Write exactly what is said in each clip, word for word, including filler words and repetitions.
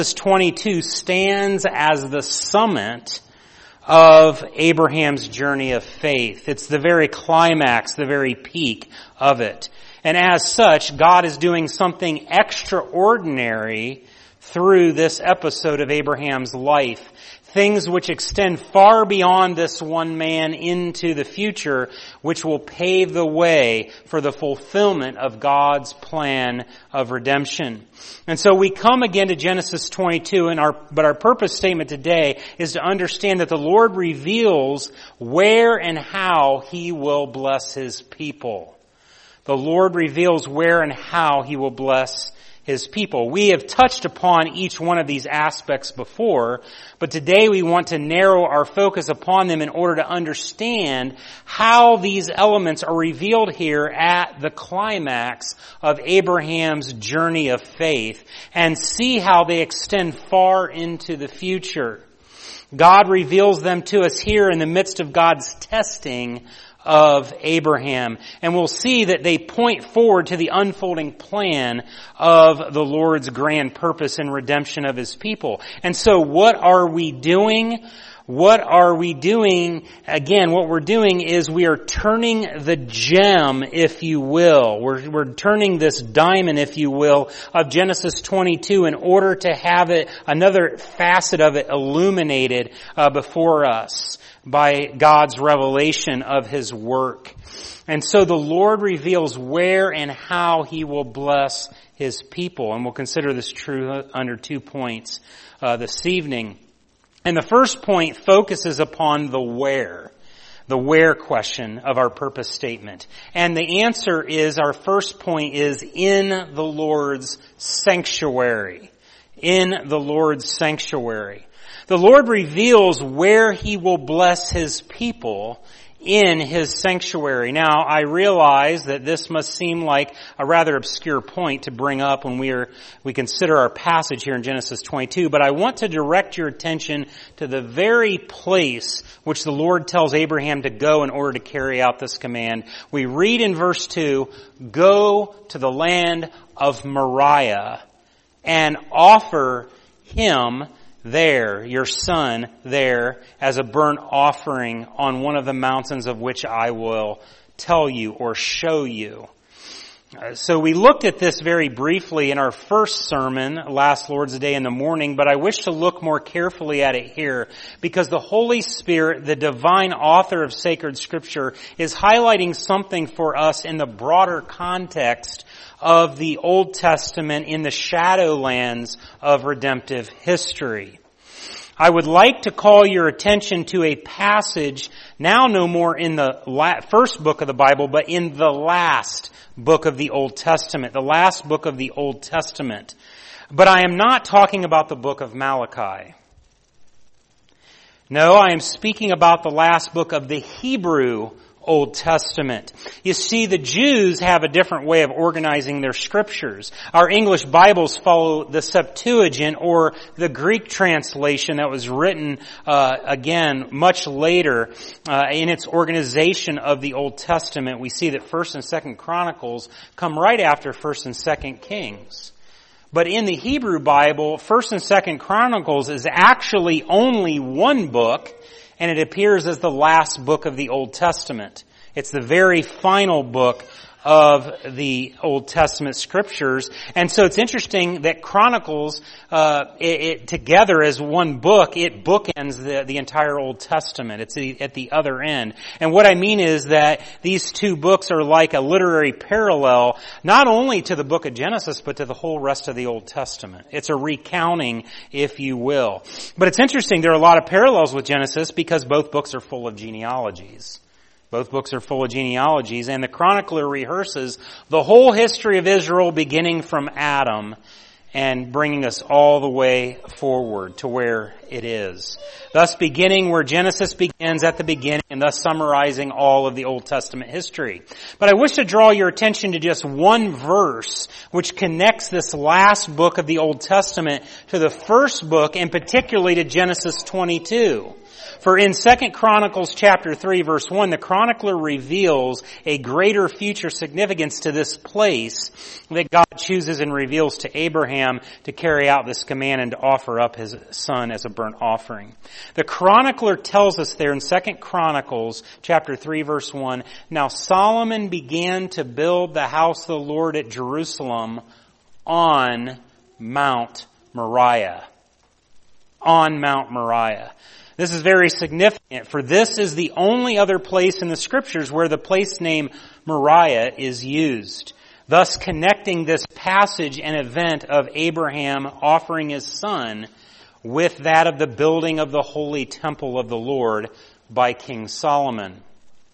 twenty-two stands as the summit of Abraham's journey of faith. It's the very climax, the very peak of it. And as such, God is doing something extraordinary through this episode of Abraham's life. Things which extend far beyond this one man into the future, which will pave the way for the fulfillment of God's plan of redemption. And so we come again to Genesis twenty-two, and our, but our purpose statement today is to understand that the Lord reveals where and how He will bless His people. The Lord reveals where and how He will bless His people. We have touched upon each one of these aspects before, but today we want to narrow our focus upon them in order to understand how these elements are revealed here at the climax of Abraham's journey of faith and see how they extend far into the future. God reveals them to us here in the midst of God's testing of Abraham. And we'll see that they point forward to the unfolding plan of the Lord's grand purpose and redemption of His people. And so what are we doing? What are we doing? Again, what we're doing is we are turning the gem, if you will. We're, we're turning this diamond, if you will, of Genesis twenty-two in order to have it, another facet of it illuminated uh, before us by God's revelation of His work. And so the Lord reveals where and how He will bless His people. And we'll consider this true under two points uh, this evening. And the first point focuses upon the where, the where question of our purpose statement. And the answer is, our first point is in the Lord's sanctuary. In the Lord's sanctuary. The Lord reveals where He will bless His people in His sanctuary. Now, I realize that this must seem like a rather obscure point to bring up when we are we consider our passage here in Genesis twenty-two, but I want to direct your attention to the very place which the Lord tells Abraham to go in order to carry out this command. We read in verse two, "Go to the land of Moriah and offer him there, your son, there, as a burnt offering on one of the mountains of which I will tell you or show you." Uh, so we looked at this very briefly in our first sermon, last Lord's Day in the morning, but I wish to look more carefully at it here because the Holy Spirit, the divine author of sacred Scripture, is highlighting something for us in the broader context of the Old Testament in the shadowlands of redemptive history. I would like to call your attention to a passage now no more in the first book of the Bible, but in the last book of the Old Testament, the last book of the Old Testament. But I am not talking about the book of Malachi. No, I am speaking about the last book of the Hebrew Old Testament. You see, the Jews have a different way of organizing their scriptures. Our English Bibles follow the Septuagint, or the Greek translation that was written, uh, again, much later uh, in its organization of the Old Testament. We see that First and Second Chronicles come right after First and Second Kings. But in the Hebrew Bible, First and Second Chronicles is actually only one book, and it appears as the last book of the Old Testament. It's the very final book of the Old Testament scriptures. And so it's interesting that Chronicles, uh, it, it together as one book, it bookends the, the entire Old Testament. It's the, at the other end. And what I mean is that these two books are like a literary parallel, not only to the book of Genesis, but to the whole rest of the Old Testament. It's a recounting, if you will. But it's interesting, there are a lot of parallels with Genesis because both books are full of genealogies. Both books are full of genealogies, and the chronicler rehearses the whole history of Israel beginning from Adam and bringing us all the way forward to where it is. Thus beginning where Genesis begins at the beginning and thus summarizing all of the Old Testament history. But I wish to draw your attention to just one verse which connects this last book of the Old Testament to the first book, and particularly to Genesis twenty-two. For in Second Chronicles chapter three verse one, the chronicler reveals a greater future significance to this place that God chooses and reveals to Abraham Abraham to carry out this command and to offer up his son as a burnt offering. The chronicler tells us there in Second Chronicles chapter three verse one, "Now Solomon began to build the house of the Lord at Jerusalem on Mount Moriah." On Mount Moriah. This is very significant, for this is the only other place in the Scriptures where the place name Moriah is used, thus connecting this passage and event of Abraham offering his son with that of the building of the holy temple of the Lord by King Solomon.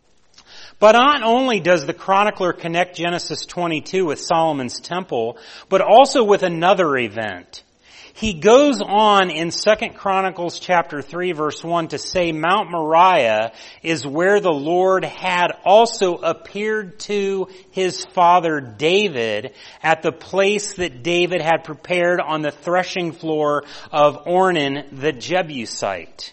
But not only does the chronicler connect Genesis twenty-two with Solomon's temple, but also with another event. He goes on in Second Chronicles chapter three verse one to say Mount Moriah is where the Lord had also appeared to his father David at the place that David had prepared on the threshing floor of Ornan the Jebusite.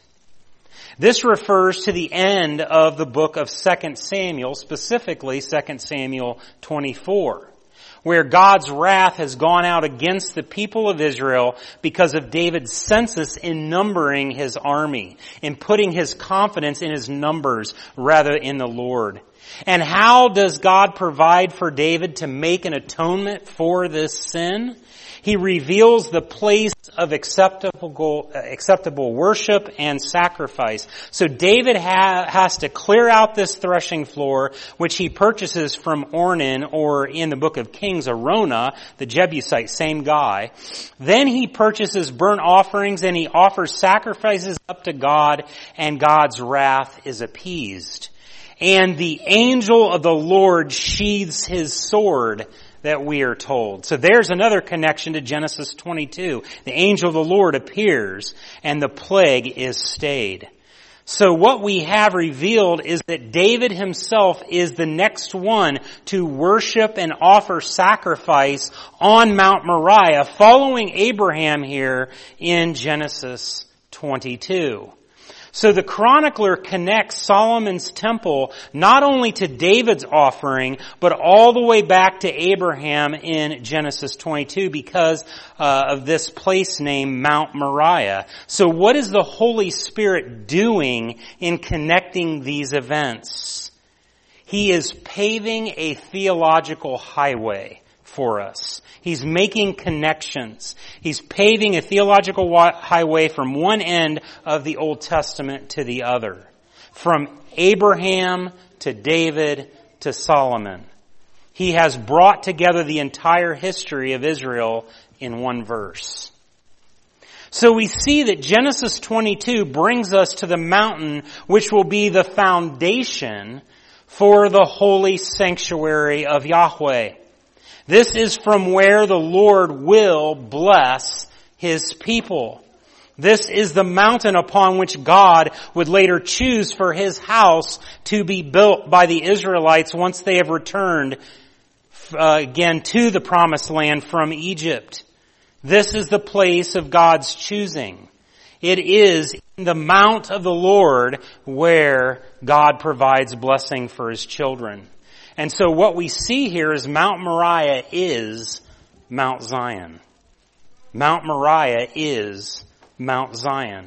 This refers to the end of the book of Second Samuel, specifically Second Samuel twenty-four. Where God's wrath has gone out against the people of Israel because of David's census in numbering his army, in putting his confidence in his numbers rather in the Lord. And how does God provide for David to make an atonement for this sin? He reveals the place of acceptable, acceptable worship and sacrifice. So David ha- has to clear out this threshing floor, which he purchases from Ornan, or in the book of Kings, Araunah, the Jebusite, same guy. Then he purchases burnt offerings and he offers sacrifices up to God, and God's wrath is appeased. And the angel of the Lord sheathes his sword, that we are told. So there's another connection to Genesis twenty-two. The angel of the Lord appears and the plague is stayed. So what we have revealed is that David himself is the next one to worship and offer sacrifice on Mount Moriah, following Abraham here in Genesis twenty-two. So the chronicler connects Solomon's temple not only to David's offering, but all the way back to Abraham in Genesis twenty-two because uh, of this place named Mount Moriah. So what is the Holy Spirit doing in connecting these events? He is paving a theological highway for us. He's making connections. He's paving a theological highway from one end of the Old Testament to the other. From Abraham to David to Solomon. He has brought together the entire history of Israel in one verse. So we see that Genesis twenty-two brings us to the mountain which will be the foundation for the holy sanctuary of Yahweh. This is from where the Lord will bless His people. This is the mountain upon which God would later choose for His house to be built by the Israelites once they have returned uh, again to the promised land from Egypt. This is the place of God's choosing. It is in the mount of the Lord where God provides blessing for His children. And so what we see here is Mount Moriah is Mount Zion. Mount Moriah is Mount Zion.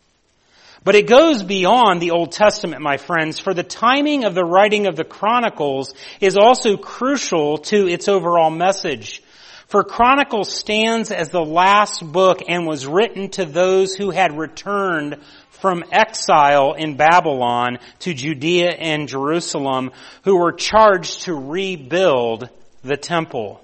But it goes beyond the Old Testament, my friends, for the timing of the writing of the Chronicles is also crucial to its overall message. For Chronicles stands as the last book and was written to those who had returned from exile in Babylon to Judea and Jerusalem, who were charged to rebuild the temple.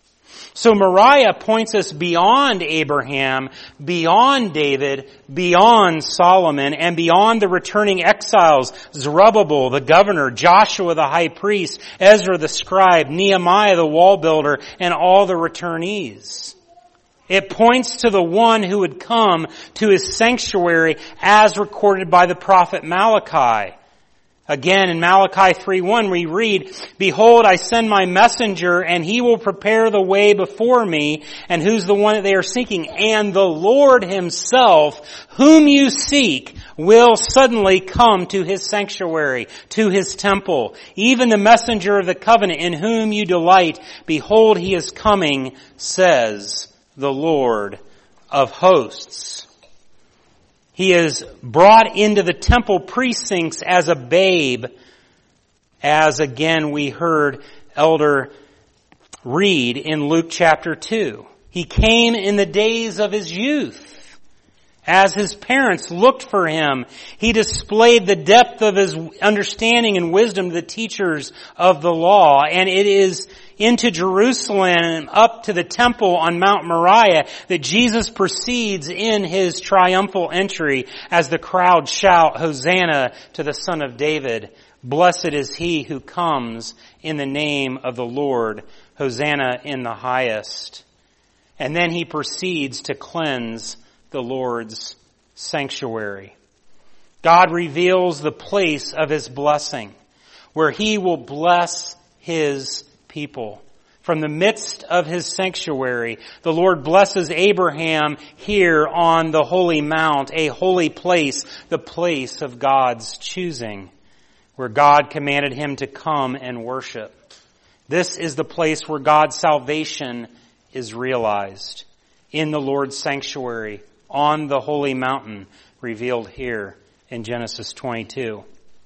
So Moriah points us beyond Abraham, beyond David, beyond Solomon, and beyond the returning exiles, Zerubbabel, the governor, Joshua, the high priest, Ezra, the scribe, Nehemiah, the wall builder, and all the returnees. It points to the one who would come to His sanctuary as recorded by the prophet Malachi. Again, in Malachi three one we read, "Behold, I send my messenger, and he will prepare the way before me." And who's the one that they are seeking? "And the Lord Himself, whom you seek, will suddenly come to His sanctuary, to His temple. Even the messenger of the covenant in whom you delight, behold, He is coming, says the Lord of hosts. He is brought into the temple precincts as a babe, as again we heard Elder read in Luke chapter two. He came in the days of his youth. As his parents looked for him, he displayed the depth of his understanding and wisdom to the teachers of the law. And it is into Jerusalem and up to the temple on Mount Moriah that Jesus proceeds in his triumphal entry as the crowd shout, "Hosanna to the Son of David. Blessed is he who comes in the name of the Lord. Hosanna in the highest." And then he proceeds to cleanse the Lord's sanctuary. God reveals the place of his blessing, where he will bless his people. From the midst of his sanctuary, the Lord blesses Abraham here on the holy mount, a holy place, the place of God's choosing, where God commanded him to come and worship. This is the place where God's salvation is realized, in the Lord's sanctuary, on the holy mountain revealed here in Genesis twenty-two.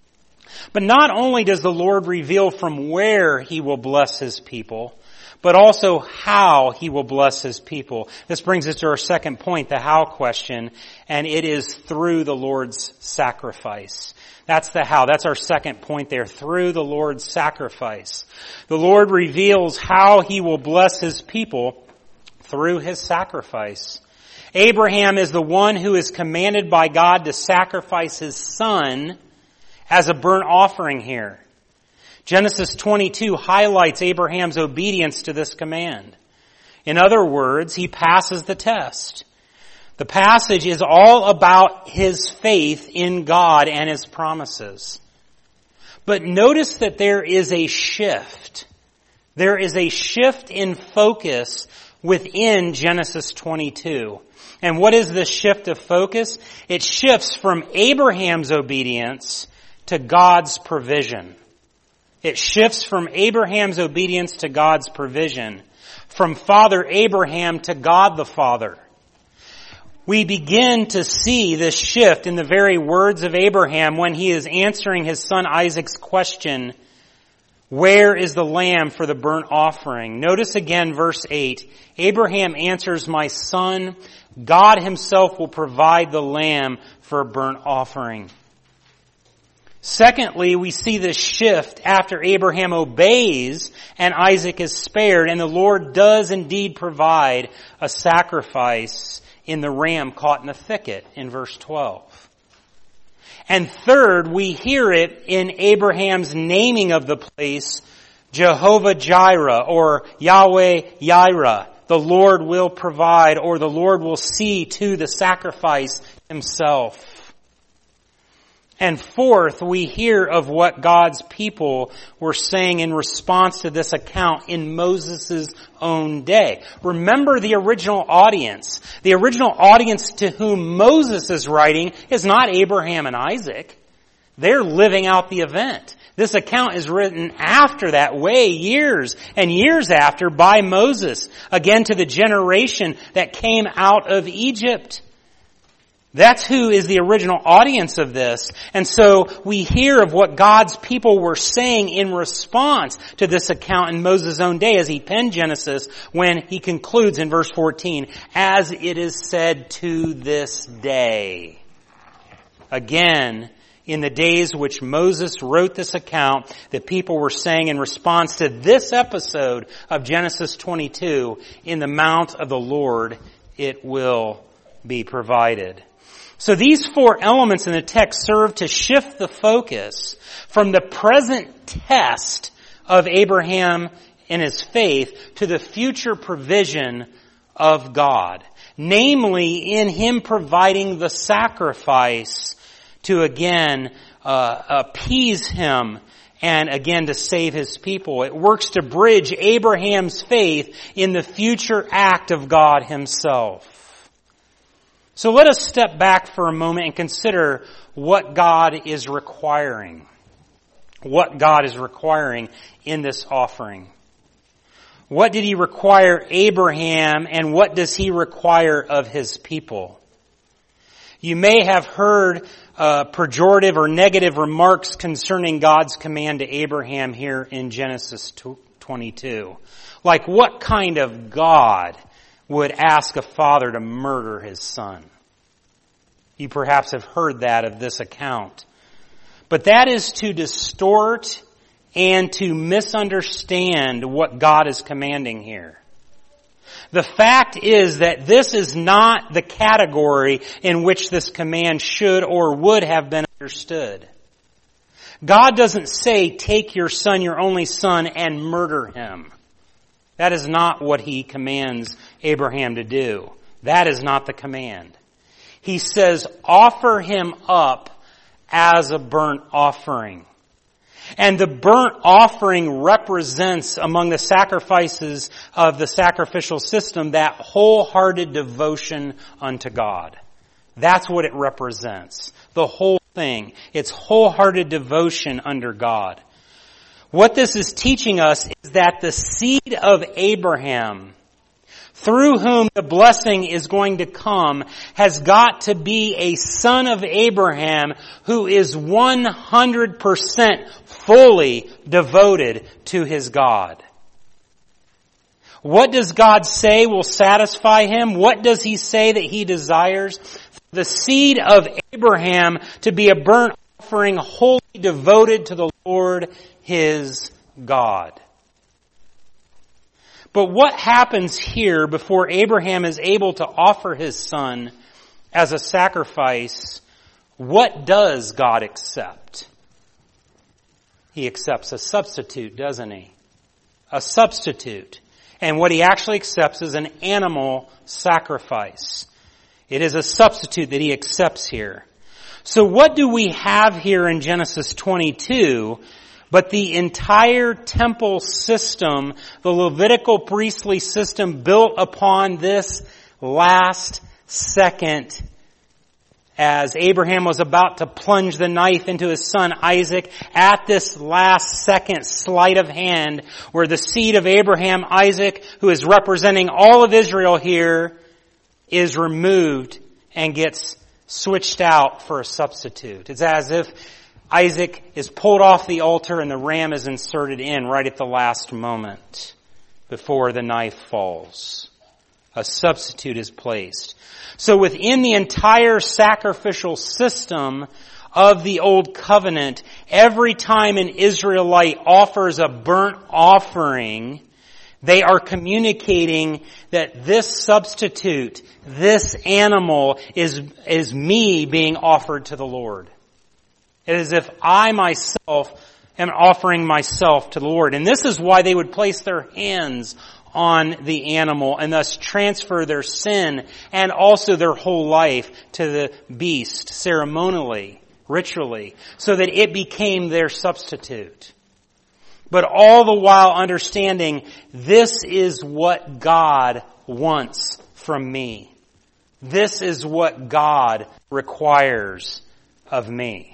But not only does the Lord reveal from where he will bless his people, but also how he will bless his people. This brings us to our second point, the how question, and it is through the Lord's sacrifice. That's the how. That's our second point there, through the Lord's sacrifice. The Lord reveals how he will bless his people through his sacrifice. Abraham is the one who is commanded by God to sacrifice his son as a burnt offering here. Genesis twenty-two highlights Abraham's obedience to this command. In other words, he passes the test. The passage is all about his faith in God and his promises. But notice that there is a shift. There is a shift in focus within Genesis twenty-two. And what is this shift of focus? It shifts from Abraham's obedience to God's provision. It shifts from Abraham's obedience to God's provision. From Father Abraham to God the Father. We begin to see this shift in the very words of Abraham when he is answering his son Isaac's question, "Where is the lamb for the burnt offering?" Notice again verse eight. Abraham answers, "My son, God himself will provide the lamb for a burnt offering." Secondly, we see this shift after Abraham obeys and Isaac is spared, and the Lord does indeed provide a sacrifice in the ram caught in the thicket in verse twelve. And third, we hear it in Abraham's naming of the place, Jehovah Jireh, or Yahweh Yireh. The Lord will provide, or the Lord will see to the sacrifice himself. And fourth, we hear of what God's people were saying in response to this account in Moses' own day. Remember the original audience. The original audience to whom Moses is writing is not Abraham and Isaac. They're living out the event. This account is written after that, way years and years after, by Moses, again to the generation that came out of Egypt. That's who is the original audience of this. And so we hear of what God's people were saying in response to this account in Moses' own day as he penned Genesis, when he concludes in verse fourteen, "As it is said to this day." Again, in the days which Moses wrote this account, the people were saying in response to this episode of Genesis twenty-two, "In the mount of the Lord it will be provided." So these four elements in the text serve to shift the focus from the present test of Abraham in his faith to the future provision of God. Namely, in him providing the sacrifice to again uh, appease him and again to save his people. It works to bridge Abraham's faith in the future act of God himself. So let us step back for a moment and consider what God is requiring. What God is requiring in this offering. What did he require Abraham, and what does he require of his people? You may have heard uh, pejorative or negative remarks concerning God's command to Abraham here in Genesis twenty-two. Like, what kind of God would ask a father to murder his son? You perhaps have heard that of this account. But that is to distort and to misunderstand what God is commanding here. The fact is that this is not the category in which this command should or would have been understood. God doesn't say, take your son, your only son, and murder him. That is not what he commands Abraham to do. That is not the command. He says, offer him up as a burnt offering. And the burnt offering represents, among the sacrifices of the sacrificial system, that wholehearted devotion unto God. That's what it represents. The whole thing. It's wholehearted devotion under God. What this is teaching us is that the seed of Abraham, through whom the blessing is going to come, has got to be a son of Abraham who is one hundred percent fully devoted to his God. What does God say will satisfy him? What does he say that he desires? The seed of Abraham to be a burnt offering wholly devoted to the Lord his God. But what happens here before Abraham is able to offer his son as a sacrifice? What does God accept? He accepts a substitute, doesn't he? A substitute. And what he actually accepts is an animal sacrifice. It is a substitute that he accepts here. So what do we have here in Genesis twenty-two but the entire temple system, the Levitical priestly system built upon this last second as Abraham was about to plunge the knife into his son Isaac, at this last second sleight of hand where the seed of Abraham, Isaac, who is representing all of Israel here, is removed and gets switched out for a substitute. It's as if Isaac is pulled off the altar and the ram is inserted in right at the last moment before the knife falls. A substitute is placed. So within the entire sacrificial system of the Old Covenant, every time an Israelite offers a burnt offering, they are communicating that this substitute, this animal, is, is me being offered to the Lord. It is as if I myself am offering myself to the Lord. And this is why they would place their hands on the animal and thus transfer their sin and also their whole life to the beast ceremonially, ritually, so that it became their substitute. But all the while understanding this is what God wants from me. This is what God requires of me.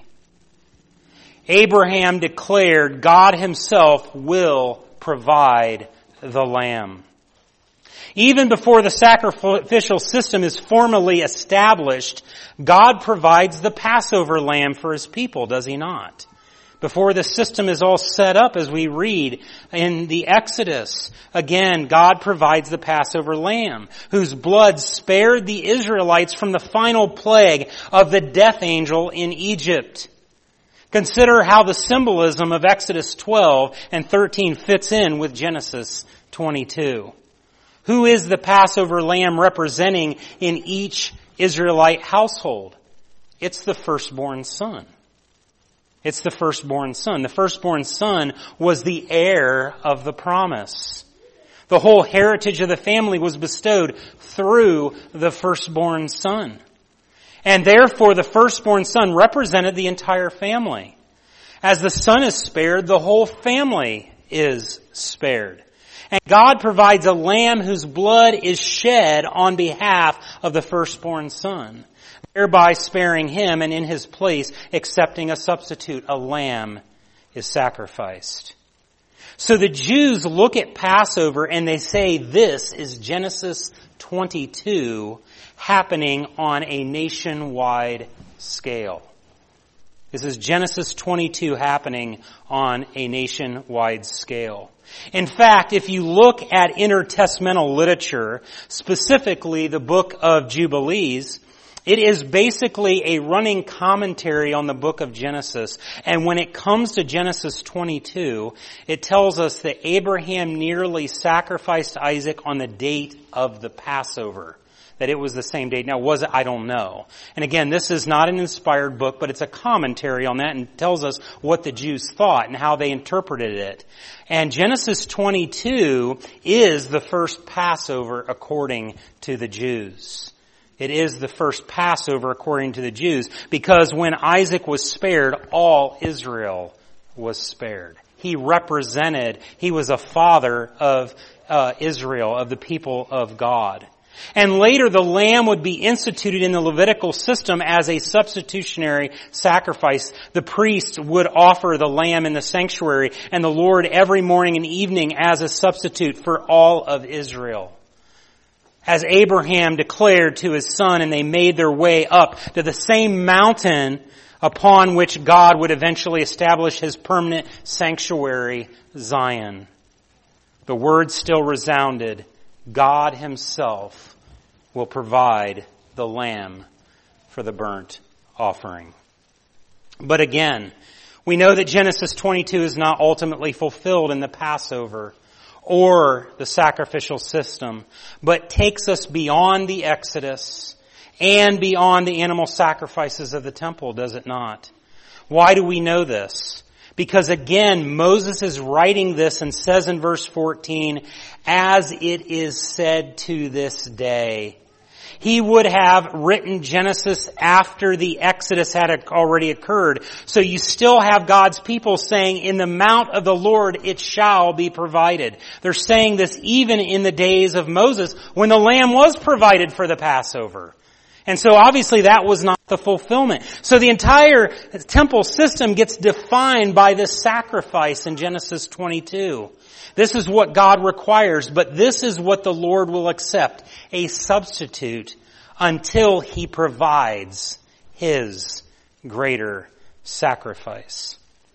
Abraham declared God himself will provide the lamb. Even before the sacrificial system is formally established, God provides the Passover lamb for his people, does he not? Before the system is all set up, as we read in the Exodus, again, God provides the Passover lamb, whose blood spared the Israelites from the final plague of the death angel in Egypt. Consider how the symbolism of Exodus twelve and thirteen fits in with Genesis twenty-two. Who is the Passover lamb representing in each Israelite household? It's the firstborn son. It's the firstborn son. The firstborn son was the heir of the promise. The whole heritage of the family was bestowed through the firstborn son. And therefore the firstborn son represented the entire family. As the son is spared, the whole family is spared. And God provides a lamb whose blood is shed on behalf of the firstborn son, thereby sparing him, and in his place accepting a substitute. A lamb is sacrificed. So the Jews look at Passover and they say this is Genesis twenty-two happening on a nationwide scale. This is Genesis twenty-two happening on a nationwide scale. In fact, if you look at intertestamental literature, specifically the book of Jubilees, it is basically a running commentary on the book of Genesis. And when it comes to Genesis twenty-two, it tells us that Abraham nearly sacrificed Isaac on the date of the Passover. That it was the same date. Now, was it? I don't know. And again, this is not an inspired book, but it's a commentary on that and tells us what the Jews thought and how they interpreted it. And Genesis twenty-two is the first Passover according to the Jews. It is the first Passover according to the Jews, because when Isaac was spared, all Israel was spared. He represented, he was a father of uh, Israel, of the people of God. And later the lamb would be instituted in the Levitical system as a substitutionary sacrifice. The priest would offer the lamb in the sanctuary and the Lord every morning and evening as a substitute for all of Israel. As Abraham declared to his son, and they made their way up to the same mountain upon which God would eventually establish his permanent sanctuary, Zion. The word still resounded, God himself will provide the lamb for the burnt offering. But again, we know that Genesis twenty-two is not ultimately fulfilled in the Passover or the sacrificial system, but takes us beyond the Exodus and beyond the animal sacrifices of the temple, does it not? Why do we know this? Because again, Moses is writing this and says in verse fourteen, as it is said to this day. He would have written Genesis after the Exodus had already occurred. So you still have God's people saying, in the mount of the Lord it shall be provided. They're saying this even in the days of Moses when the lamb was provided for the Passover. And so obviously that was not the fulfillment. So the entire temple system gets defined by this sacrifice in Genesis twenty-two. This is what God requires, but this is what the Lord will accept, a substitute until he provides his greater sacrifice.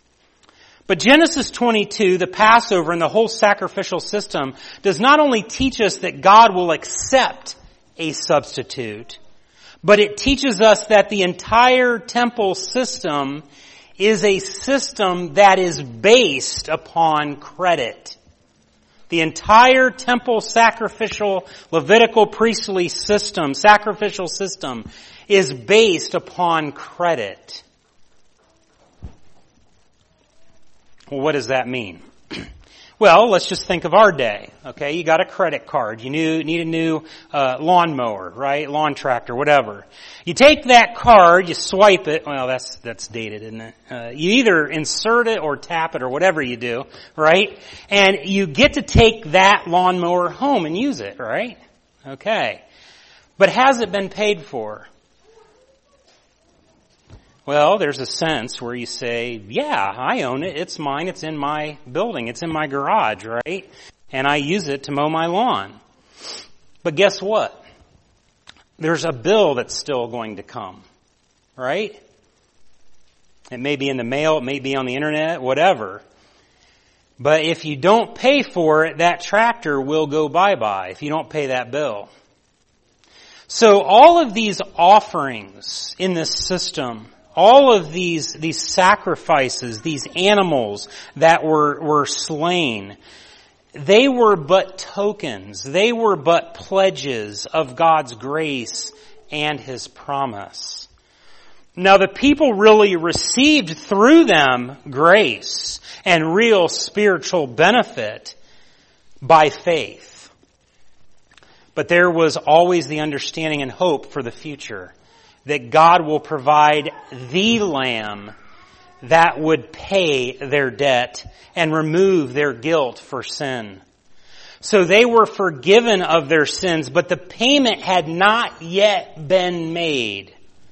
But Genesis twenty-two, the Passover and the whole sacrificial system, does not only teach us that God will accept a substitute, but it teaches us that the entire temple system is a system that is based upon credit. The entire temple sacrificial Levitical priestly system, sacrificial system, is based upon credit. Well, what does that mean? Well, let's just think of our day. Okay, you got a credit card. You knew, need a new uh, lawnmower, right? Lawn tractor, whatever. You take that card, you swipe it. Well, that's that's dated, isn't it? Uh, you either insert it or tap it or whatever you do, right? And you get to take that lawnmower home and use it, right? Okay. But has it been paid for? Well, there's a sense where you say, yeah, I own it. It's mine. It's in my building. It's in my garage, right? And I use it to mow my lawn. But guess what? There's a bill that's still going to come, right? It may be in the mail. It may be on the internet, whatever. But if you don't pay for it, that tractor will go bye-bye if you don't pay that bill. So all of these offerings in this system, all of these, these sacrifices, these animals that were, were slain, they were but tokens. They were but pledges of God's grace and his promise. Now the people really received through them grace and real spiritual benefit by faith. But there was always the understanding and hope for the future that God will provide the lamb that would pay their debt and remove their guilt for sin. So they were forgiven of their sins, but the payment had not yet been made.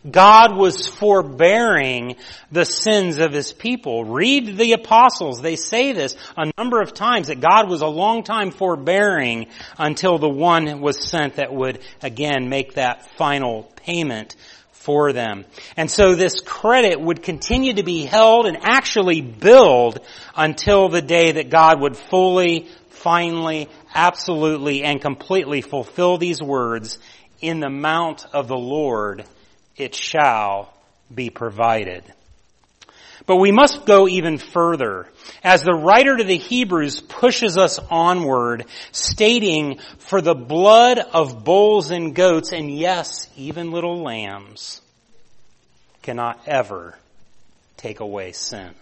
God was forbearing the sins of his people. Read the apostles. They say this a number of times, that God was a long time forbearing until the one was sent that would again make that final payment for them. And so this credit would continue to be held and actually billed until the day that God would fully, finally, absolutely, and completely fulfill these words, "In the mount of the Lord it shall be provided." But we must go even further, as the writer to the Hebrews pushes us onward, stating, "For the blood of bulls and goats, and yes, even little lambs, cannot ever take away sin."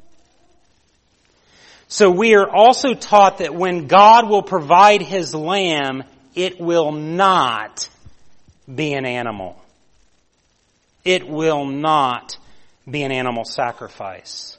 So we are also taught that when God will provide his lamb, it will not be an animal. It will not be an animal sacrifice.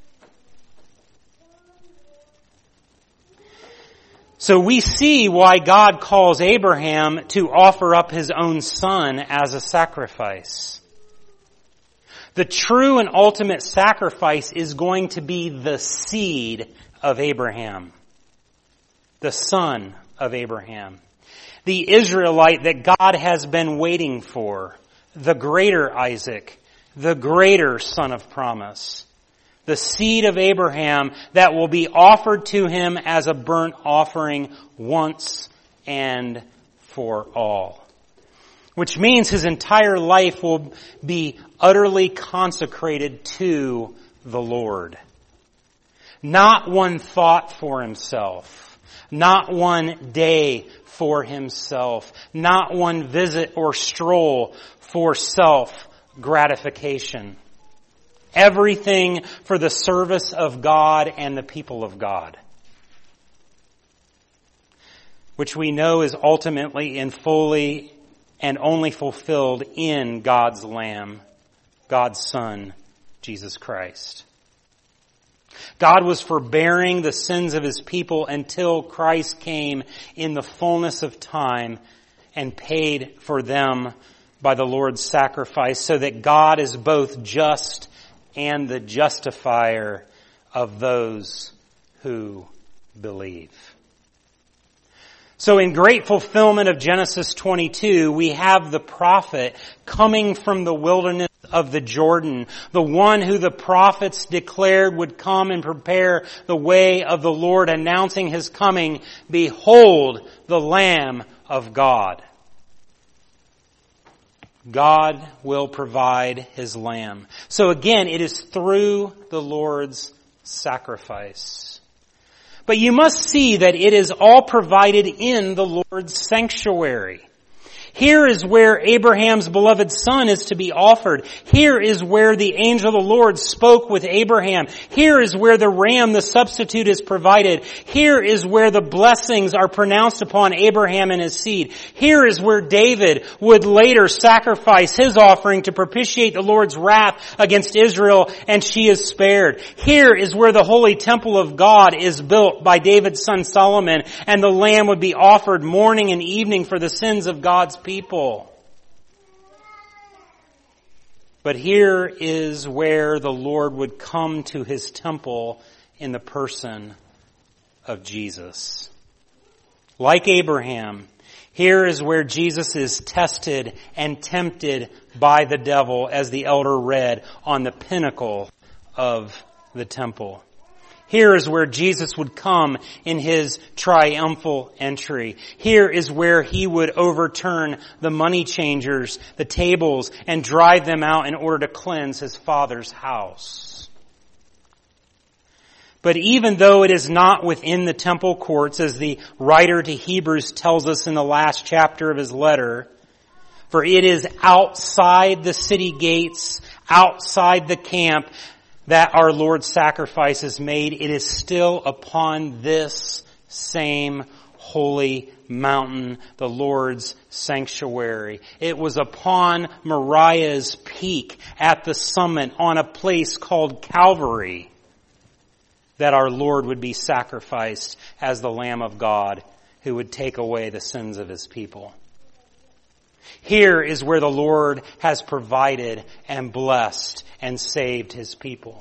So we see why God calls Abraham to offer up his own son as a sacrifice. The true and ultimate sacrifice is going to be the seed of Abraham, the son of Abraham, the Israelite that God has been waiting for, the greater Isaac, the greater son of promise, the seed of Abraham that will be offered to him as a burnt offering once and for all. Which means his entire life will be utterly consecrated to the Lord. Not one thought for himself. Not one day for himself. Not one visit or stroll for self-gratification. Everything for the service of God and the people of God. Which we know is ultimately and fully and only fulfilled in God's Lamb, God's Son, Jesus Christ. God was forbearing the sins of his people until Christ came in the fullness of time and paid for them by the Lord's sacrifice, so that God is both just and the justifier of those who believe. So in great fulfillment of Genesis twenty-two, we have the prophet coming from the wilderness of the Jordan, the one who the prophets declared would come and prepare the way of the Lord, announcing his coming. Behold, the Lamb of God. God will provide his lamb. So again, it is through the Lord's sacrifice. But you must see that it is all provided in the Lord's sanctuary. Here is where Abraham's beloved son is to be offered. Here is where the angel of the Lord spoke with Abraham. Here is where the ram, the substitute, is provided. Here is where the blessings are pronounced upon Abraham and his seed. Here is where David would later sacrifice his offering to propitiate the Lord's wrath against Israel, and she is spared. Here is where the holy temple of God is built by David's son Solomon, and the lamb would be offered morning and evening for the sins of God's people. But here is where the Lord would come to his temple in the person of Jesus. Like Abraham, here is where Jesus is tested and tempted by the devil, as the elder read, on the pinnacle of the temple. Here is where Jesus would come in his triumphal entry. Here is where he would overturn the money changers, the tables, and drive them out in order to cleanse his Father's house. But even though it is not within the temple courts, as the writer to Hebrews tells us in the last chapter of his letter, for it is outside the city gates, outside the camp, that our Lord's sacrifice is made, it is still upon this same holy mountain, the Lord's sanctuary. It was upon Moriah's peak at the summit on a place called Calvary that our Lord would be sacrificed as the Lamb of God who would take away the sins of his people. Here is where the Lord has provided and blessed and saved his people.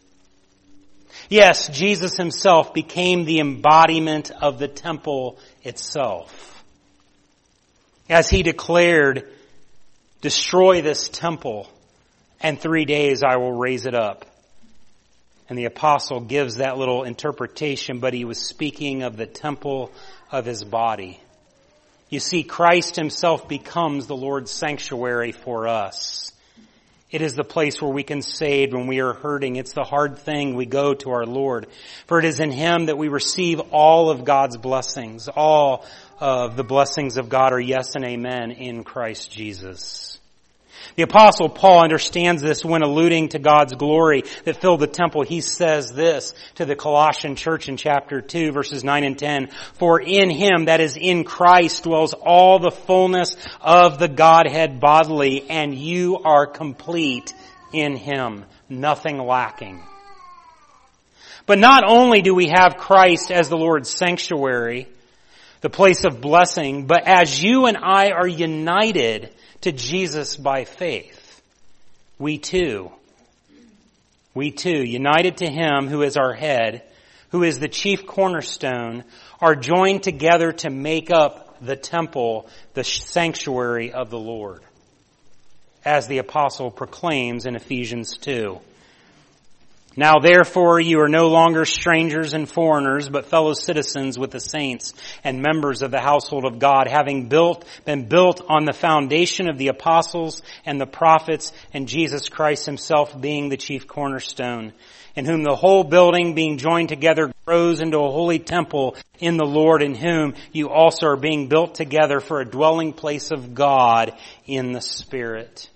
Yes, Jesus himself became the embodiment of the temple itself. As he declared, destroy this temple, and three days I will raise it up. And the apostle gives that little interpretation, but he was speaking of the temple of his body. You see, Christ himself becomes the Lord's sanctuary for us. It is the place where we can save when we are hurting. It's the hard thing we go to our Lord. For it is in him that we receive all of God's blessings. All of the blessings of God are yes and amen in Christ Jesus. The Apostle Paul understands this when alluding to God's glory that filled the temple. He says this to the Colossian church in chapter two, verses nine and ten. For in him, that is in Christ, dwells all the fullness of the Godhead bodily, and you are complete in him, nothing lacking. But not only do we have Christ as the Lord's sanctuary, the place of blessing, but as you and I are united to Jesus by faith, we too, we too, united to him who is our head, who is the chief cornerstone, are joined together to make up the temple, the sanctuary of the Lord, as the apostle proclaims in Ephesians two. Now therefore you are no longer strangers and foreigners, but fellow citizens with the saints and members of the household of God, having built, been built on the foundation of the apostles and the prophets, and Jesus Christ himself being the chief cornerstone, in whom the whole building being joined together grows into a holy temple in the Lord, in whom you also are being built together for a dwelling place of God in the Spirit.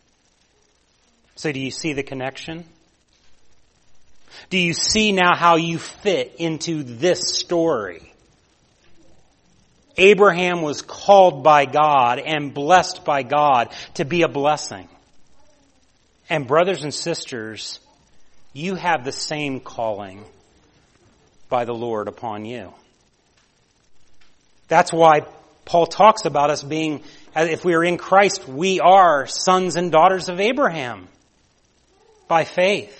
So do you see the connection? Do you see now how you fit into this story? Abraham was called by God and blessed by God to be a blessing. And brothers and sisters, you have the same calling by the Lord upon you. That's why Paul talks about us being, if we are in Christ, we are sons and daughters of Abraham by faith.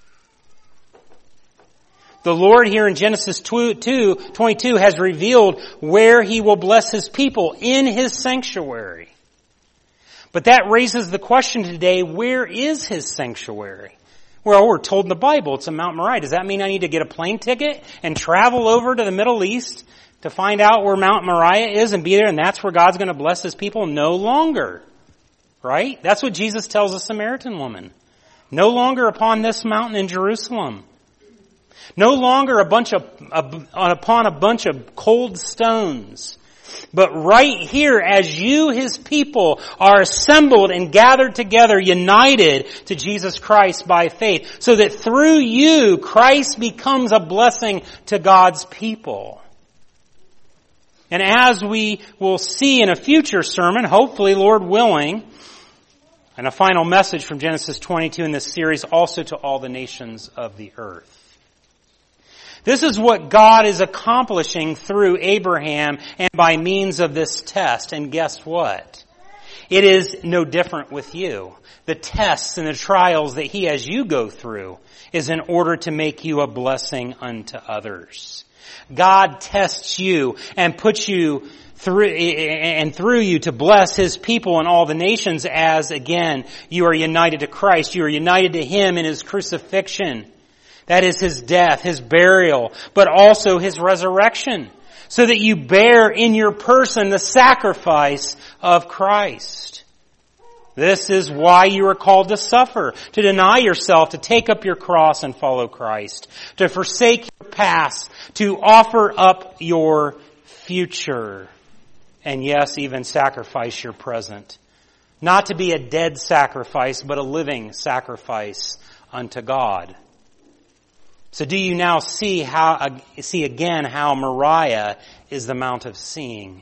The Lord here in Genesis two twenty-two has revealed where he will bless his people in his sanctuary. But that raises the question today, where is his sanctuary? Well, we're told in the Bible it's in Mount Moriah. Does that mean I need to get a plane ticket and travel over to the Middle East to find out where Mount Moriah is and be there and that's where God's going to bless his people? No longer. Right? That's what Jesus tells the Samaritan woman. No longer upon this mountain in Jerusalem. No longer a bunch of, a, upon a bunch of cold stones, but right here as you, his people, are assembled and gathered together, united to Jesus Christ by faith, so that through you, Christ becomes a blessing to God's people. And as we will see in a future sermon, hopefully, Lord willing, and a final message from Genesis twenty-two in this series, also to all the nations of the earth. This is what God is accomplishing through Abraham and by means of this test. And guess what? It is no different with you. The tests and the trials that he has you go through is in order to make you a blessing unto others. God tests you and puts you through, and through you to bless his people and all the nations as, again, you are united to Christ. You are united to him in his crucifixion. That is his death, his burial, but also his resurrection, so that you bear in your person the sacrifice of Christ. This is why you are called to suffer, to deny yourself, to take up your cross and follow Christ, to forsake your past, to offer up your future, and yes, even sacrifice your present. Not to be a dead sacrifice, but a living sacrifice unto God. So do you now see how, see again how Moriah is the Mount of Seeing?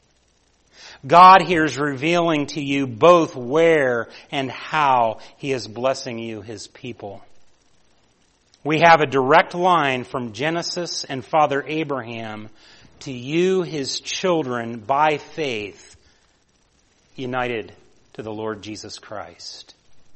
God here is revealing to you both where and how he is blessing you, his people. We have a direct line from Genesis and Father Abraham to you, his children, by faith, united to the Lord Jesus Christ.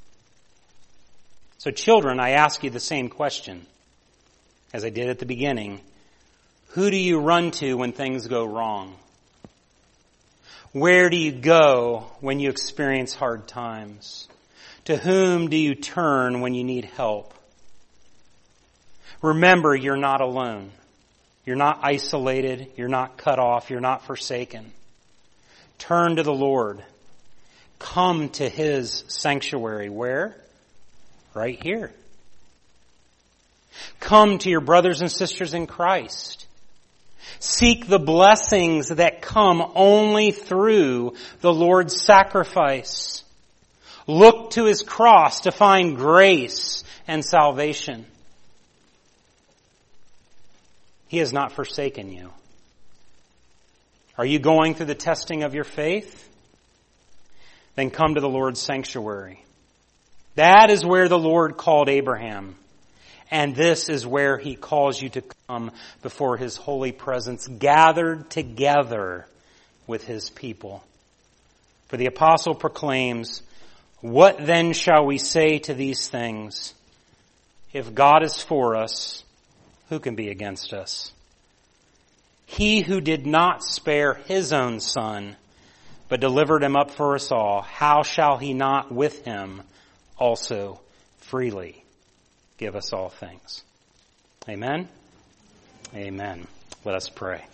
So children, I ask you the same question as I did at the beginning. Who do you run to when things go wrong? Where do you go when you experience hard times? To whom do you turn when you need help? Remember, you're not alone. You're not isolated. You're not cut off. You're not forsaken. Turn to the Lord. Come to His sanctuary. Where? Right here. Come to your brothers and sisters in Christ. Seek the blessings that come only through the Lord's sacrifice. Look to His cross to find grace and salvation. He has not forsaken you. Are you going through the testing of your faith? Then come to the Lord's sanctuary. That is where the Lord called Abraham. And this is where He calls you to come before His holy presence, gathered together with His people. For the apostle proclaims, "What then shall we say to these things? If God is for us, who can be against us? He who did not spare His own Son, but delivered Him up for us all, how shall He not with Him also freely give us all things?" Amen? Amen. Let us pray.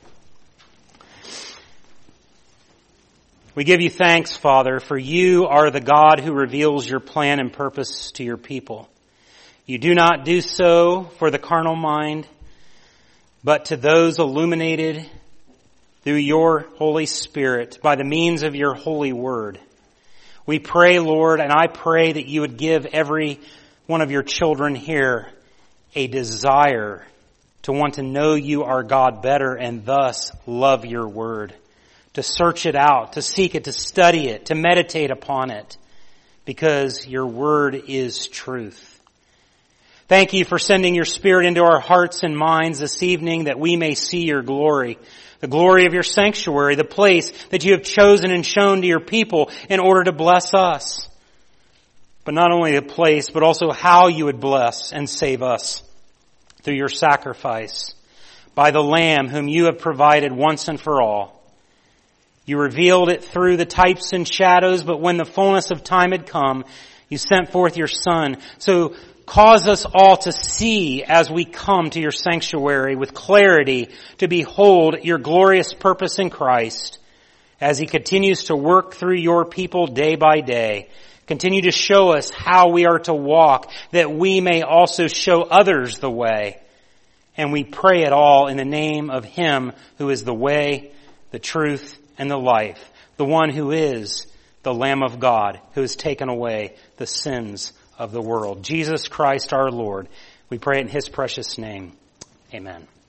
We give you thanks, Father, for you are the God who reveals your plan and purpose to your people. You do not do so for the carnal mind, but to those illuminated through your Holy Spirit by the means of your holy word. We pray, Lord, and I pray that you would give every one of your children here a desire to want to know you, our God, better and thus love your word, to search it out, to seek it, to study it, to meditate upon it, because your word is truth. Thank you for sending your Spirit into our hearts and minds this evening that we may see your glory, the glory of your sanctuary, the place that you have chosen and shown to your people in order to bless us. But not only the place, but also how you would bless and save us through your sacrifice by the Lamb whom you have provided once and for all. You revealed it through the types and shadows, but when the fullness of time had come, you sent forth your Son. So cause us all to see as we come to your sanctuary with clarity to behold your glorious purpose in Christ as He continues to work through your people day by day. Continue to show us how we are to walk, that we may also show others the way. And we pray it all in the name of Him who is the way, the truth, and the life, the one who is the Lamb of God, who has taken away the sins of the world. Jesus Christ our Lord. We pray it in His precious name. Amen.